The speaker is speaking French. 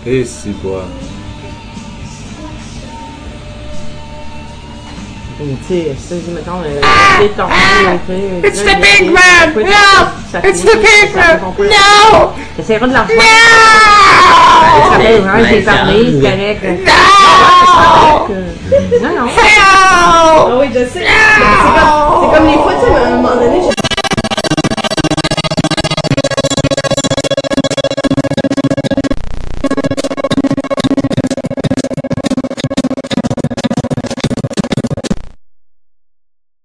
Et c'est quoi? Tu sais, mettons, It's the pig man! No! It's the pig man! No! T'essaieras de l'enlever. No! Ça fait vraiment j'ai parlé, c'est correct. No! Non, non. No! Ah oui, je sais. C'est comme les fois, tu sais, à un moment donné,